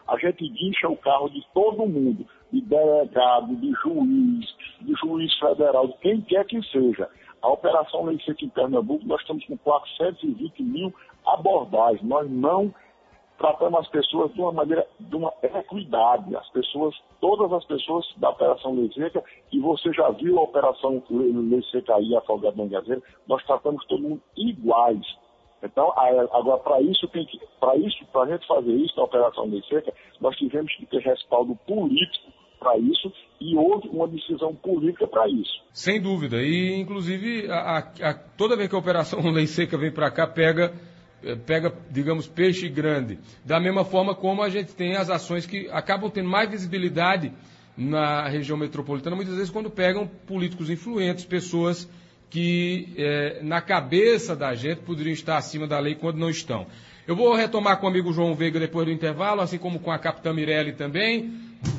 A gente guincha o carro de todo mundo, de delegado, de juiz, de juiz federal, de quem quer que seja. A Operação Lei Seca em Pernambuco, nós estamos com quatrocentos e vinte mil abordagens. Nós não tratamos as pessoas de uma maneira, de uma equidade. As pessoas, todas as pessoas da Operação Lei Seca, e você já viu a Operação Lei Seca aí, a Folga da Mangazeira, nós tratamos todo mundo iguais. Então, agora, para isso, tem que, para isso, para a gente fazer isso na Operação Lei Seca, nós tivemos que ter respaldo político para isso e houve uma decisão política para isso. Sem dúvida. E, inclusive, a, a, toda vez que a Operação Lei Seca vem para cá, pega... pega, digamos, peixe grande. Da mesma forma como a gente tem as ações que acabam tendo mais visibilidade na região metropolitana, muitas vezes quando pegam políticos influentes, pessoas que é, na cabeça da gente poderiam estar acima da lei quando não estão. Eu vou retomar com o amigo João Veiga depois do intervalo, assim como com a capitã Mirelli também.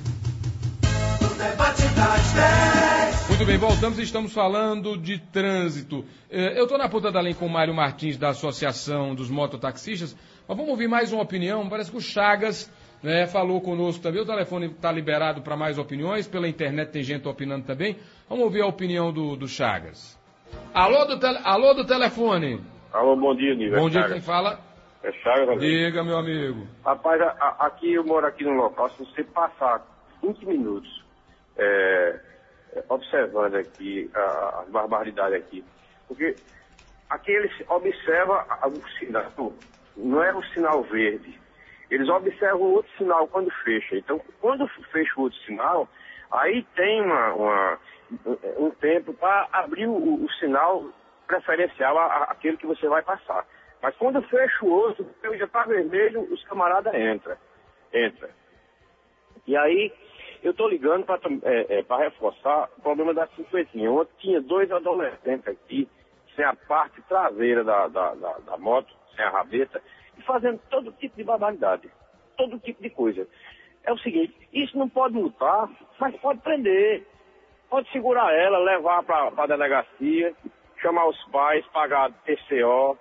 Muito bem, voltamos e estamos falando de trânsito. Eu estou na ponta da linha com o Mário Martins, da Associação dos Mototaxistas, mas vamos ouvir mais uma opinião. Parece que o Chagas, né, falou conosco também. O telefone está liberado para mais opiniões, pela internet tem gente opinando também. Vamos ouvir a opinião do, do Chagas. Alô do, tele, alô do telefone. Alô, bom dia, Nível. Bom dia, quem fala? É Chagas, amigo. Diga, meu amigo. Rapaz, a, a, aqui eu moro aqui no local, se você passar vinte minutos é, observando aqui a, as barbaridades aqui, porque aqui eles observam o sinal, não é o sinal verde, eles observam o outro sinal quando fecha. Então, quando fecha o outro sinal, aí tem uma, uma, um tempo para abrir o, o sinal preferencial àquele que você vai passar. Mas quando fecha o outro, já está vermelho, os camaradas entram. Entra. E aí, eu estou ligando para é, é, reforçar o problema da cinquentinha. Ontem tinha dois adolescentes aqui, sem a parte traseira da, da, da, da moto, sem a rabeta, e fazendo todo tipo de barbaridade, todo tipo de coisa. É o seguinte, isso não pode multar, mas pode prender. Pode segurar ela, levar para a delegacia, chamar os pais, pagar P C O.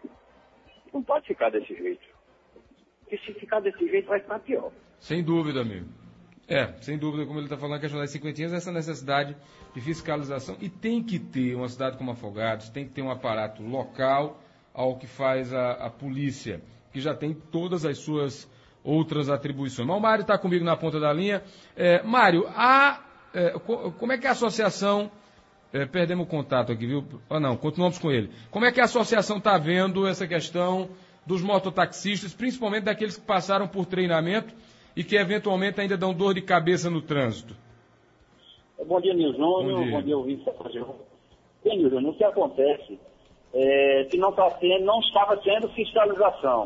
Não pode ficar desse jeito. Porque se ficar desse jeito vai ficar pior. Sem dúvida, amigo. É, sem dúvida, como ele está falando, a questão das cinquentinhas, essa necessidade de fiscalização. E tem que ter, uma cidade como Afogados, tem que ter um aparato local ao que faz a, a polícia, que já tem todas as suas outras atribuições. Mas o Mário está comigo na ponta da linha. É, Mário, a, é, como é que a associação... É, perdemos o contato aqui, viu? Ah, não, continuamos com ele. Como é que a associação está vendo essa questão dos mototaxistas, principalmente daqueles que passaram por treinamento e que eventualmente ainda dão dor de cabeça no trânsito? Bom dia, Nil Júnior. Bom dia, Bom dia ouvinte. Bem, Nil Júnior, o que acontece é que não, tá tendo, não estava tendo fiscalização.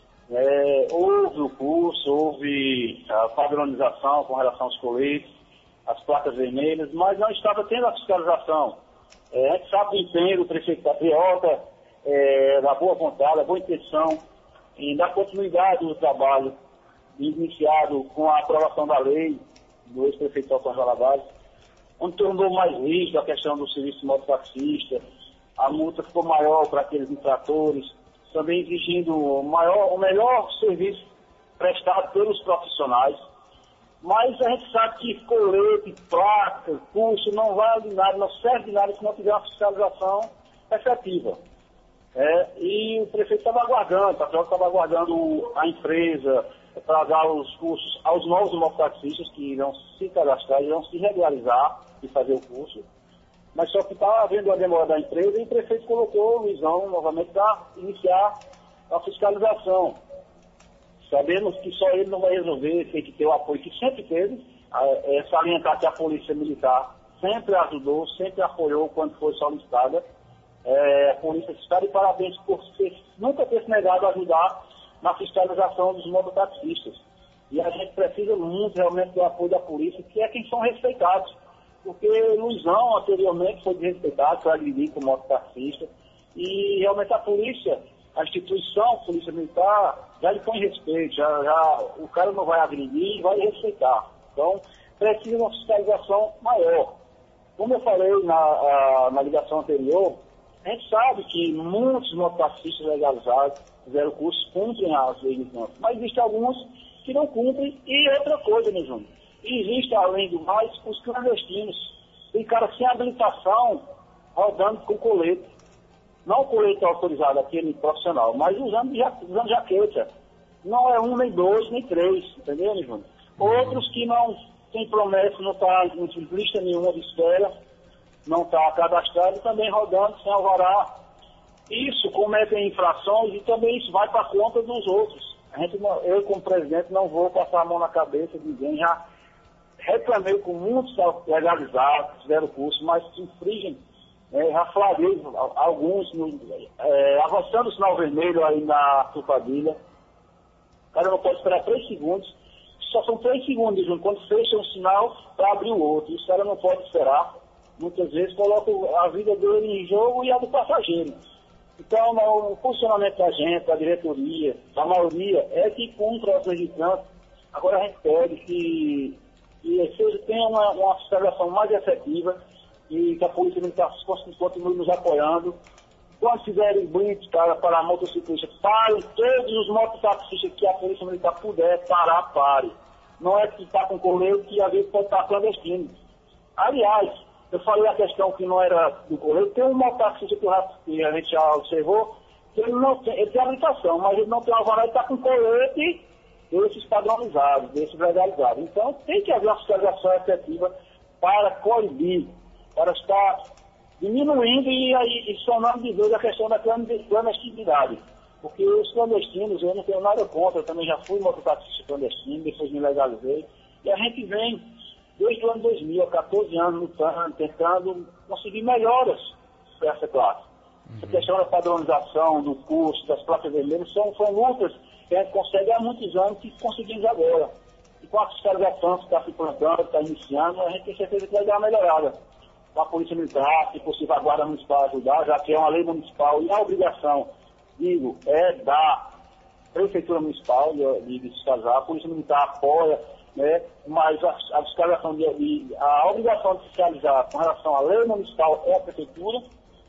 É, houve o curso, houve a padronização com relação aos coletes, as placas vermelhas, mas não estava tendo a fiscalização. É, a gente sabe do empenho do prefeito Patriota, é, da boa vontade, da boa intenção, em dar continuidade no trabalho iniciado com a aprovação da lei do ex-prefeito Alton Valadares, onde tornou mais rígido a questão do serviço mototaxista, a multa ficou maior para aqueles infratores, também exigindo o, maior, o melhor serviço prestado pelos profissionais. Mas a gente sabe que colete, placa, curso não vale de nada, não serve de nada se não tiver uma fiscalização efetiva. É, e o prefeito estava aguardando, o patrão estava aguardando a empresa para dar os cursos aos novos mototaxistas que irão se cadastrar, irão se regularizar e fazer o curso. Mas só que estava havendo a demora da empresa e o prefeito colocou o Luizão novamente para iniciar a fiscalização. Sabemos que só ele não vai resolver, tem que ter o apoio que sempre teve, é, salientar que a Polícia Militar sempre ajudou, sempre apoiou quando foi solicitada. É, a Polícia Militar, e parabéns por ter, nunca ter se negado a ajudar na fiscalização dos mototaxistas. E a gente precisa muito realmente do apoio da polícia, que é quem são respeitados. Porque Luizão anteriormente foi desrespeitado, foi agredido como mototaxista, e realmente a polícia, a instituição, a Polícia Militar, já lhe põe respeito, já, já, o cara não vai agredir e vai respeitar. Então, precisa de uma fiscalização maior. Como eu falei na, a, na ligação anterior, a gente sabe que muitos mototaxistas legalizados fizeram cursos, cumprem as leis, mas existem alguns que não cumprem. E outra coisa, meu Júnior, existe, além do mais, os clandestinos. Tem cara sem habilitação rodando com colete. Não o colete autorizado, aquele profissional, mas usando, ja, usando jaqueta. Não é um, nem dois, nem três, entendeu, meu Júnior? Outros que não têm promessa, não está em lista nenhuma de espera, não está cadastrado, também rodando sem alvará. Isso cometem infrações e também isso vai para a conta dos outros. A gente não, eu, como presidente, não vou passar a mão na cabeça de ninguém. Já reclamei com muitos legalizados, fizeram curso, mas que infringem, é, já flagrei alguns, no, é, avançando o sinal vermelho aí na Tupadilha. O cara não pode esperar três segundos. Só são três segundos, Júnior, quando fecha um sinal para abrir o outro. Isso o cara não pode esperar. Muitas vezes coloca a vida dele em jogo e a do passageiro. Então, o funcionamento da gente, da diretoria, da maioria, é que cumpre as leis de trânsito. Agora a gente pede que, que seja, tenha uma, uma fiscalização mais efetiva e que a Polícia Militar continue nos apoiando. Quando fizerem brindes para, para motociclistas, parem todos os mototaxistas que a Polícia Militar puder parar, pare. Não é que está com colete que às vezes pode estar clandestino. Aliás, eu falei a questão que não era do colete, tem um mototaxista que a gente já observou, que ele, não tem, ele tem habilitação, mas ele não tem alvará e está com colete desses padronizados, desses legalizados. Então tem que haver uma fiscalização efetiva para coibir, para estar diminuindo e, e, e somando de vez a questão da clandestinidade. Porque os clandestinos, eu não tenho nada contra, eu também já fui mototaxista clandestino, depois me legalizei. E a gente vem, desde o ano dois mil, há quatorze anos, lutando, tentando conseguir melhoras para essa classe. Uhum. A questão da padronização, do curso, das placas vermelhas, são, são lutas que a gente consegue há muitos anos e conseguimos agora. E com a fiscalização que está se plantando, está iniciando, a gente tem certeza que vai dar uma melhorada. A Polícia Militar, se possível, a Guarda Municipal ajudar, já que é uma lei municipal e a obrigação, digo, é da Prefeitura Municipal de, de fiscalizar. A Polícia Militar apoia, né, mas a, a fiscalização, de, de, a obrigação de fiscalizar com relação à lei municipal é a Prefeitura,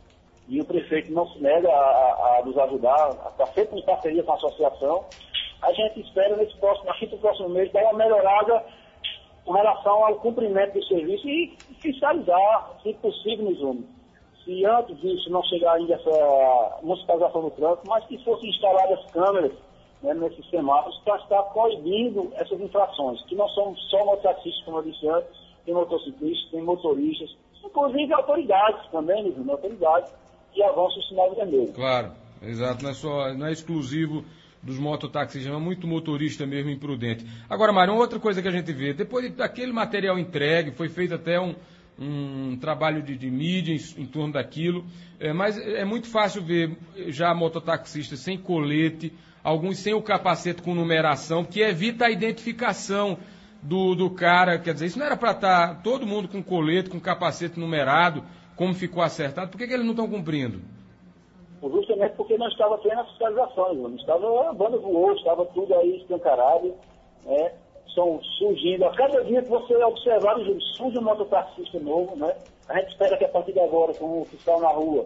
e o prefeito não se nega a, a, a nos ajudar, está sempre em parceria com a associação. A gente espera, nesse próximo, aqui no próximo mês, dar uma melhorada com relação ao cumprimento do serviço e fiscalizar, se possível, nos homens. Se antes disso não chegar ainda essa municipalização do trânsito, mas que fossem instaladas câmeras, né, nesses semáforos para estar coibindo essas infrações, que não são só mototaxistas, como eu disse antes, tem motociclistas, tem motoristas, inclusive autoridades também, né, autoridades que avançam o sinal vermelho. Claro, exato, não é, só, não é exclusivo dos mototaxistas, é muito motorista mesmo imprudente. Agora, Mário, outra coisa que a gente vê, depois daquele material entregue, foi feito até um, um trabalho de, de mídia em, em torno daquilo, é, mas é muito fácil ver já mototaxistas sem colete, alguns sem o capacete com numeração, que evita a identificação do, do cara, quer dizer, isso não era para estar todo mundo com colete, com capacete numerado, como ficou acertado, por que, que eles não estão cumprindo? Justamente porque não estava tendo a fiscalização, não estava, a banda voou, estava tudo aí escancarado, né? São surgindo, a cada dia que você observar, surge um mototaxista novo, né? A gente espera que a partir de agora, com o fiscal na rua,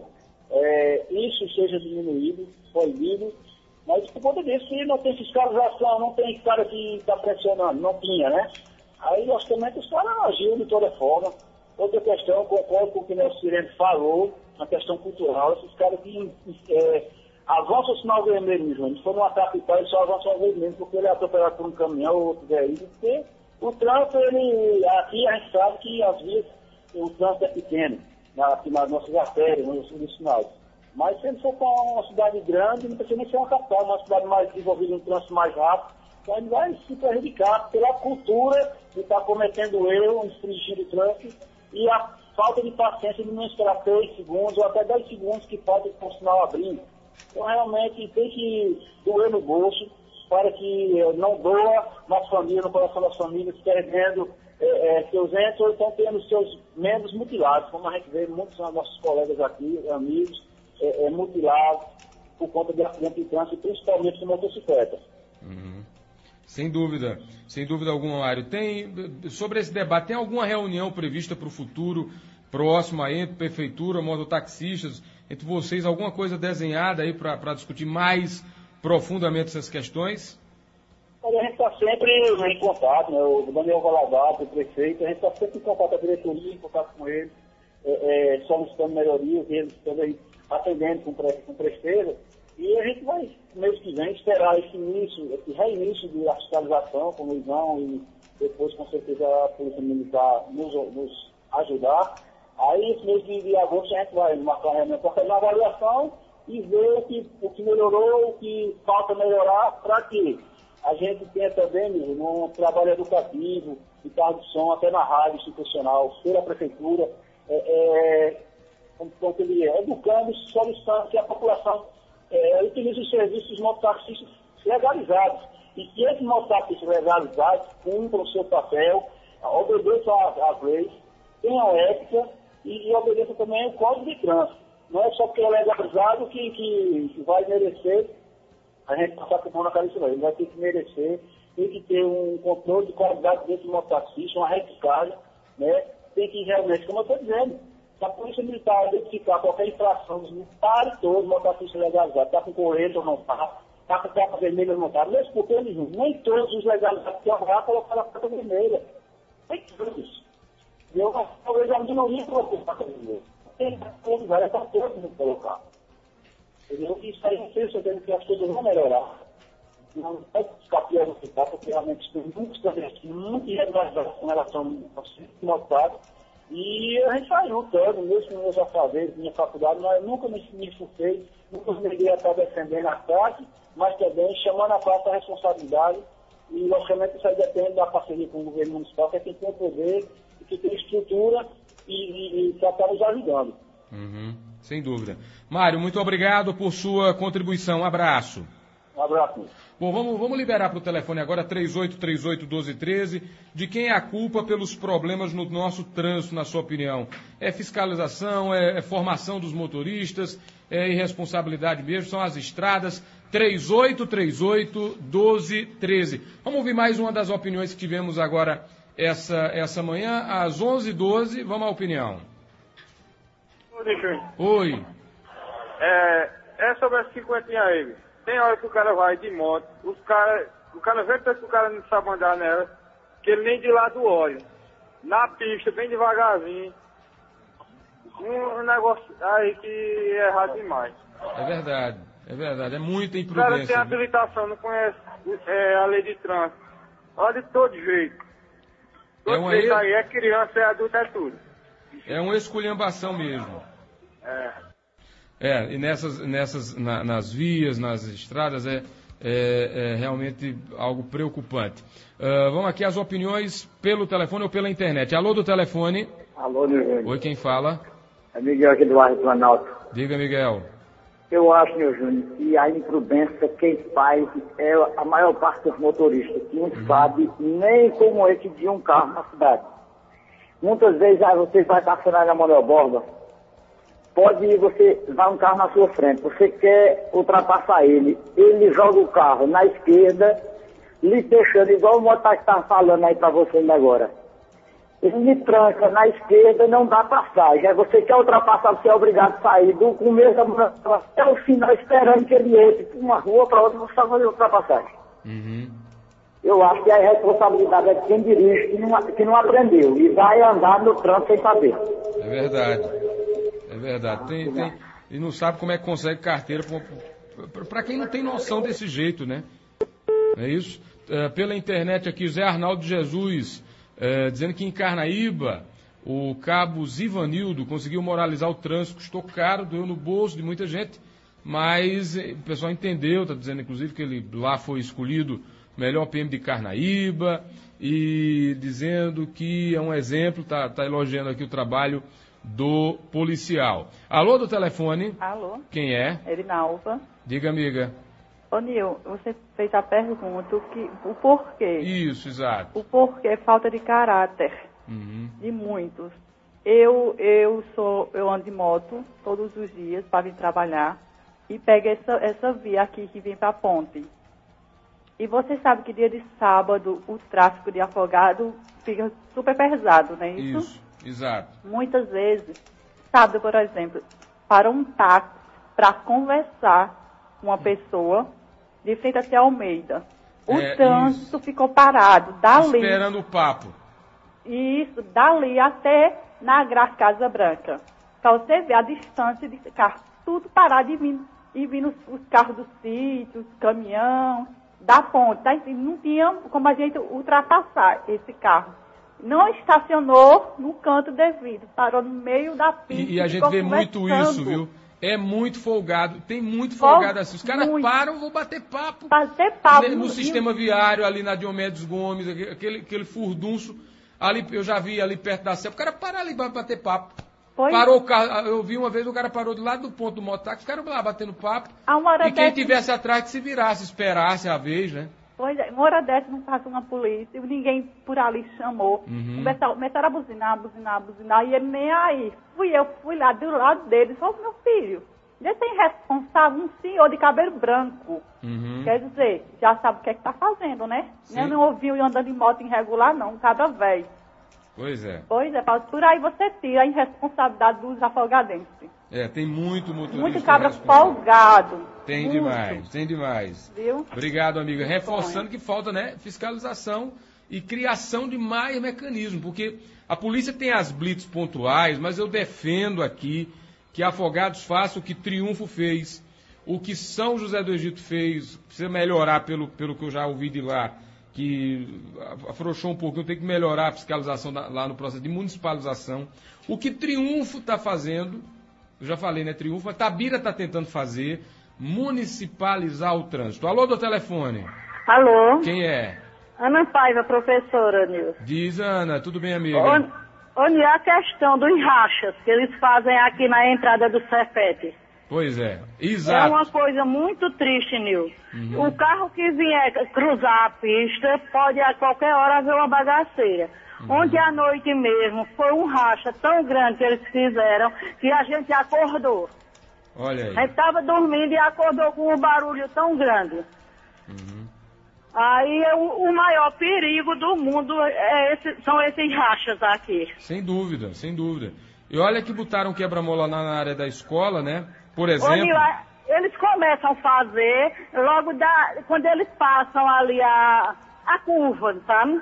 é, isso seja diminuído, proibido, mas por conta disso, se não tem fiscalização, não tem cara que está pressionando, não tinha, né? Aí, logicamente, os caras agiram de toda forma. Outra questão, concordo com o que o Nelson Sirene falou, na questão cultural, esses caras que é, avançam o sinal vermelho, João, se for numa capital, eles só avançam o vermelho, porque ele é atropelado por um caminhão ou outro veículo, porque o trânsito, ele, aqui a gente sabe que às vezes o trânsito é pequeno, na, nas nossas artérias, nos, nos sinais. Mas se ele for para uma cidade grande, não precisa nem ser uma capital, uma cidade mais desenvolvida, um trânsito mais rápido, então ele vai se prejudicar pela cultura de estar cometendo erro, infringindo o trânsito, e a falta de paciência de não esperar três segundos ou até dez segundos que pode o sinal abrir. Então, realmente, tem que doer no bolso para que não doa na família, no coração das famílias, perdendo é, é, seus entes ou estão tendo seus membros mutilados, como a gente vê muitos dos nossos colegas aqui, amigos, é, é, mutilados por conta de acidente de trânsito, principalmente de motocicleta. Uhum. Sem dúvida, sem dúvida alguma, Mário. Tem, sobre esse debate, tem alguma reunião prevista para o futuro próximo aí, entre prefeitura, mototaxistas, entre vocês, alguma coisa desenhada aí para discutir mais profundamente essas questões? Mas a gente está sempre em contato, né? O Daniel Valadato, o prefeito, a gente está sempre em contato com a diretoria, em contato com eles, é, é, solicitando melhorias, eles também atendendo com, pre, com presteza. E a gente vai, no mês que vem, esperar esse início, esse reinício de fiscalização com o Luizão e depois, com certeza, a Polícia Militar nos, nos ajudar. Aí, esse mês de, de agosto, a gente vai marcar uma reunião para fazer uma avaliação e ver o que, o que melhorou, o que falta melhorar, para que a gente tenha também, num trabalho educativo, de carro de som, até na rádio institucional, pela prefeitura, é, é, como, como ele é, educando, solicitando que a população é, utilize os serviços dos mototaxistas legalizados. E que esses mototaxistas legalizados cumpram o seu papel, obedeçam às leis, tenham ética e, e obedeçam também o Código de Trânsito. Não é só porque é legalizado que, que, que vai merecer a gente passar por mão na cabeça, não. Ele vai ter que merecer, tem que ter um controle de qualidade desse mototaxista, uma reciclagem, né? Tem que realmente, como eu estou dizendo, se a Polícia Militar identificar qualquer infração, pare todos os mototaxistas legalizados, está com corrente ou não está, está com capa vermelha ou não está, mesmo porque eles nem todos os legalizados que olhar colocaram a capa vermelha. Nem todos. Eu talvez a minoria colocou a capa vermelha. Tem que legalizar, para todos não colocar. Entendeu? Isso aí não sei se eu tenho que as coisas vão melhorar. Não vai ficar pior do que está, porque realmente tem muitos estabelecimentos muito irregulares com relação ao sistema notado. E a gente vai lutando, mesmo com meus afazeres, minha faculdade, mas eu nunca me, me furtei, nunca me neguei a estar defendendo a classe, mas também chamando a classe à responsabilidade. E, logicamente, isso aí depende da parceria com o governo municipal, que é quem tem o poder, que tem estrutura e, e, e que está nos ajudando. Uhum. Sem dúvida. Mário, muito obrigado por sua contribuição. Um abraço. Um abraço. Bom, vamos, vamos liberar para o telefone agora, três oito três oito, um dois um três, de quem é a culpa pelos problemas no nosso trânsito, na sua opinião. É fiscalização, é, é formação dos motoristas, é irresponsabilidade mesmo, são as estradas. três oito três oito, um dois um três. Vamos ouvir mais uma das opiniões que tivemos agora essa, essa manhã, às onze e doze. Vamos à opinião. Oi. É, é sobre as cinquentinha aí. Tem hora que o cara vai de moto, os cara, o cara vê que o cara não sabe andar nela, que ele nem de lado olha. Na pista, bem devagarzinho. Um, um negócio aí que é errado demais. É verdade, é verdade, é muita O imprudência. cara tem habilitação, não conhece é, a lei de trânsito. Olha de todo jeito. Todo é uma jeito e... aí, é criança, é adulto, é tudo. É uma esculhambação mesmo. É. É, e nessas, nessas na, nas vias, nas estradas, é, é, é realmente algo preocupante. Uh, vamos aqui às opiniões pelo telefone ou pela internet. Alô do telefone. Alô, Júnior. Oi, quem fala? É Miguel aqui do Bairro Planalto. Diga, Miguel. Eu acho, meu Júnior, que a imprudência quem faz é a maior parte dos motoristas, que não uhum. sabe nem como é que guia um carro na cidade. Muitas vezes ah, você vai estacionar na Manuel Borba, pode você vai um carro na sua frente, você quer ultrapassar ele, ele joga o carro na esquerda, lhe deixando igual o mototáxi estava falando aí para você ainda agora. Ele lhe tranca na esquerda e não dá passagem. Aí você quer ultrapassar, você é obrigado a sair do começo da Manuel Borba até o final, esperando que ele entre de uma rua para outra para fazer ultrapassagem. Uhum. Eu acho que a responsabilidade é de quem dirige, que não, que não aprendeu, e vai andar no trânsito sem saber. É verdade. É verdade. Tem, tem, e não sabe como é que consegue carteira para quem não tem noção desse jeito, né? É isso? É, pela internet aqui, Zé Arnaldo Jesus, é, dizendo que em Carnaíba, o cabo Zivanildo conseguiu moralizar o trânsito, custou caro, doeu no bolso de muita gente, mas o pessoal entendeu, está dizendo inclusive que ele lá foi escolhido melhor P M de Carnaíba, e dizendo que é um exemplo, está tá elogiando aqui o trabalho do policial. Alô do telefone? Alô? Quem é? Erinalva. Diga, amiga. Ô, Nil, você fez a pergunta, o, que, o porquê. Isso, exato. O porquê é falta de caráter, uhum. de muitos. Eu, eu, sou, eu ando de moto todos os dias para vir trabalhar e pego essa, essa via aqui que vem para a ponte. E você sabe que dia de sábado o tráfego de Afogado fica super pesado, não é isso? Isso, exato. Muitas vezes, sábado, por exemplo, para um táxi para conversar com uma pessoa de frente até Almeida. O é, trânsito isso. ficou parado, dali. Esperando o papo. Isso, dali até na Graça Casa Branca. Pra você ver a distância de carro, tudo parado e vindo, e vindo os, os carros do sítio, os caminhão, da ponte. Tá? Não tinha como a gente ultrapassar esse carro. Não estacionou no canto devido, parou no meio da pista. E, e a gente vê muito isso, viu? É muito folgado, tem muito folgado assim. Os caras param, vão bater papo. Bater papo. No, no sistema viário, ali na Diomedes Gomes, aquele, aquele furdunço, ali, eu já vi ali perto da Sé, o cara para ali para bater papo. Pois. Parou o carro, eu vi uma vez o cara parou do lado do ponto do mototáxi, os caras lá batendo papo. E quem tivesse atrás que se virasse, esperasse a vez, né? Pois é, uma hora dessa não passa uma polícia, ninguém por ali chamou. Uhum. Começaram, começaram a buzinar, buzinar, buzinar, e ele nem aí. Fui eu, fui lá do lado dele, só meu filho. Ele tem responsável, um senhor de cabelo branco. Uhum. Quer dizer, já sabe o que é que tá fazendo, né? Sim. Eu não ouvi eu andando em moto irregular, não, cada vez. Pois é. Pois é, por aí você tira a irresponsabilidade dos afogadenses. É, tem muito motorista. Muito cabra folgado. Tem muito. demais, tem demais. Viu? Obrigado, amiga. Reforçando que falta, né, fiscalização e criação de mais mecanismos, porque a polícia tem as blitz pontuais, mas eu defendo aqui que Afogados faça o que Triunfo fez, o que São José do Egito fez, precisa melhorar pelo, pelo que eu já ouvi de lá, que afrouxou um pouquinho, tem que melhorar a fiscalização da, lá no processo de municipalização. O que Triunfo está fazendo, eu já falei, né, Triunfo, a Tabira está tentando fazer, municipalizar o trânsito. Alô, do telefone. Alô. Quem é? Ana Paiva, professora, Nilson. Diz, Ana, tudo bem, amiga? Onde é a questão dos rachas que eles fazem aqui na entrada do Cefete? Pois é, exato. É uma coisa muito triste, Nilson. Uhum. O carro que vier cruzar a pista pode a qualquer hora haver uma bagaceira. Uhum. Ontem à noite mesmo foi um racha tão grande que eles fizeram que a gente acordou. Olha aí. A gente estava dormindo e acordou com um barulho tão grande. Uhum. Aí o, o maior perigo do mundo é esse, são esses rachas aqui. Sem dúvida, sem dúvida. E olha que botaram quebra-mola na área da escola, né? Por exemplo... Lá, eles começam a fazer logo da, quando eles passam ali a, a curva, sabe?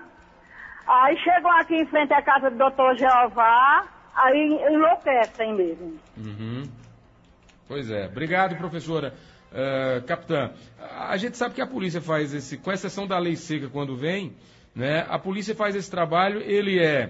Aí chegam aqui em frente à casa do doutor Jeová, aí enlouquecem mesmo. Uhum. Pois é. Obrigado, professora. Uh, capitã, a gente sabe que a polícia faz esse, com exceção da lei seca quando vem, né? A polícia faz esse trabalho, ele é,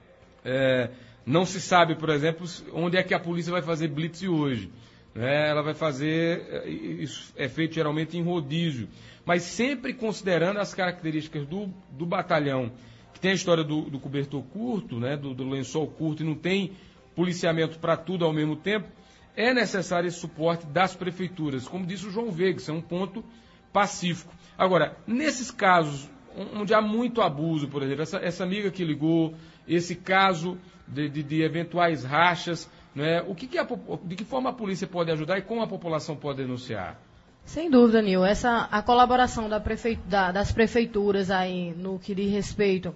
é não se sabe, por exemplo, onde é que a polícia vai fazer blitz hoje. Né? Ela vai fazer, isso é feito geralmente em rodízio, mas sempre considerando as características do, do batalhão, que tem a história do, do cobertor curto, né? do, do lençol curto, e não tem policiamento para tudo ao mesmo tempo. É necessário esse suporte das prefeituras, como disse o João Veiga, isso é um ponto pacífico. Agora, nesses casos onde há muito abuso, por exemplo, essa, essa amiga que ligou, esse caso de, de, de eventuais rachas, né, o que que a, de que forma a polícia pode ajudar e como a população pode denunciar? Sem dúvida, Nil. Essa, a colaboração da prefe, da, das prefeituras aí no que diz respeito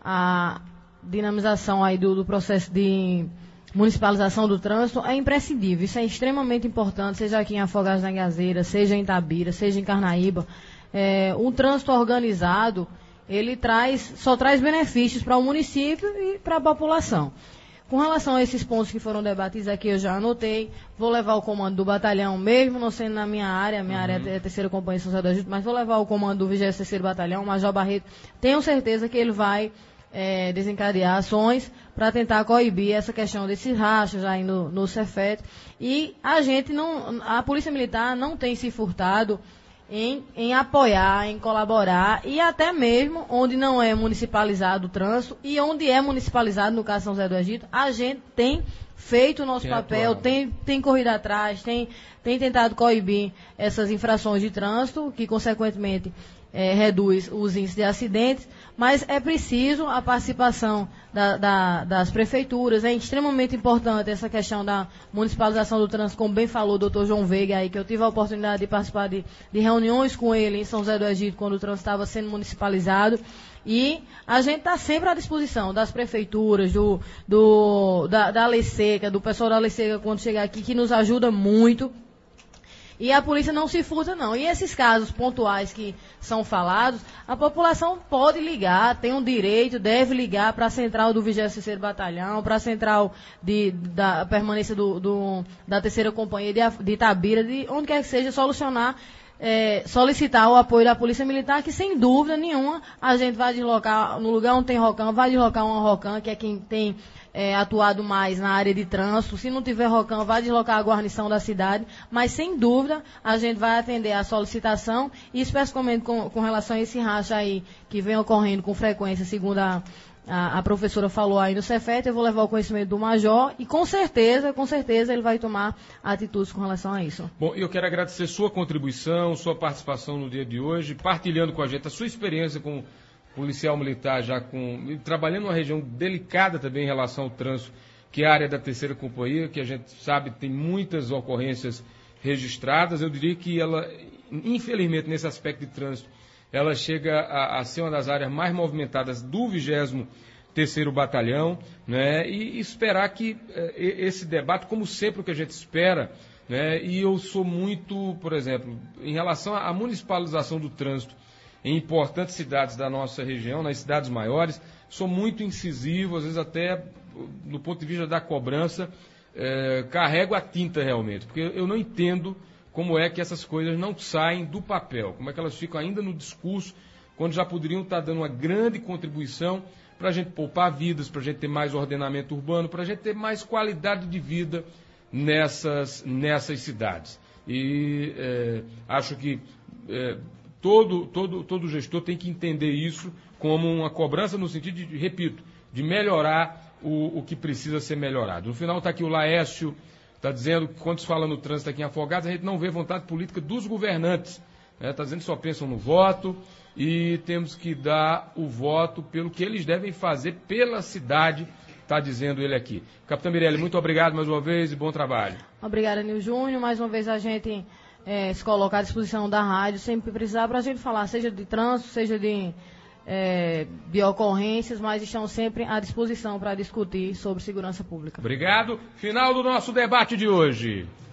à dinamização aí do, do processo de municipalização do trânsito é imprescindível, isso é extremamente importante, seja aqui em Afogados da Inhazeira, seja em Itabira, seja em Carnaíba. É, um trânsito organizado, ele traz, só traz benefícios para o município e para a população. Com relação a esses pontos que foram debatidos aqui, eu já anotei, vou levar o comando do batalhão, mesmo não sendo na minha área, minha uhum. área é a terceira companhia de São José do Egito, mas vou levar o comando do vigésimo terceiro Batalhão, o Major Barreto, tenho certeza que ele vai É, desencadear ações para tentar coibir essa questão desses rachos aí no, no Cefete. E a gente não, a Polícia Militar não tem se furtado em, em apoiar, em colaborar, e até mesmo onde não é municipalizado o trânsito e onde é municipalizado, no caso de São José do Egito, a gente tem feito o nosso tem papel, tem, tem corrido atrás, tem, tem tentado coibir essas infrações de trânsito, que consequentemente É, reduz os índices de acidentes, mas é preciso a participação da, da, das prefeituras. É extremamente importante essa questão da municipalização do trânsito, como bem falou o doutor João Veiga, aí, que eu tive a oportunidade de participar de, de reuniões com ele em São José do Egito, quando o trânsito estava sendo municipalizado. E a gente está sempre à disposição das prefeituras, do, do, da, da lei seca, do pessoal da lei seca, quando chegar aqui, que nos ajuda muito. E a polícia não se furta, não. E esses casos pontuais que são falados, a população pode ligar, tem um direito, deve ligar para a central do vigésimo terceiro Batalhão, para a central de, da permanência do, do, da terceira Companhia de, de Itabira, de onde quer que seja, solucionar, é, solicitar o apoio da Polícia Militar, que sem dúvida nenhuma a gente vai deslocar, no lugar onde tem ROCAM, vai deslocar uma ROCAM, que é quem tem É, atuado mais na área de trânsito. Se não tiver ROCAM, vai deslocar a guarnição da cidade, mas sem dúvida a gente vai atender a solicitação e especificamente com, com relação a esse racha aí que vem ocorrendo com frequência, segundo a, a, a professora falou aí no Cefet, eu vou levar o conhecimento do Major e com certeza, com certeza ele vai tomar atitudes com relação a isso. Bom, eu quero agradecer sua contribuição, sua participação no dia de hoje, partilhando com a gente a sua experiência com policial militar, já com trabalhando numa região delicada também em relação ao trânsito, que é a área da terceira companhia, que a gente sabe tem muitas ocorrências registradas. Eu diria que ela, infelizmente, nesse aspecto de trânsito, ela chega a, a ser uma das áreas mais movimentadas do vigésimo terceiro Batalhão, né? E esperar que eh, esse debate, como sempre o que a gente espera, né? E eu sou muito, por exemplo, em relação à municipalização do trânsito, em importantes cidades da nossa região, nas cidades maiores, sou muito incisivo, às vezes até do ponto de vista da cobrança, é, carrego a tinta realmente, porque eu não entendo como é que essas coisas não saem do papel, como é que elas ficam ainda no discurso, quando já poderiam estar dando uma grande contribuição para a gente poupar vidas, para a gente ter mais ordenamento urbano, para a gente ter mais qualidade de vida nessas, nessas cidades. E é, acho que é, Todo, todo, todo gestor tem que entender isso como uma cobrança no sentido de, repito, de melhorar o, o que precisa ser melhorado. No final está aqui o Laércio, está dizendo que quando se fala no trânsito aqui em Afogados, a gente não vê vontade política dos governantes. Está dizendo que só pensam no voto e temos que dar o voto pelo que eles devem fazer pela cidade, está dizendo ele aqui. Capitão Mirelli, muito obrigado mais uma vez e bom trabalho. Obrigada, Nil Júnior. Mais uma vez a gente... É, se colocar à disposição da rádio, sempre precisar para a gente falar, seja de trânsito, seja de, é, de ocorrências, mas estamos sempre à disposição para discutir sobre segurança pública. Obrigado. Final do nosso debate de hoje.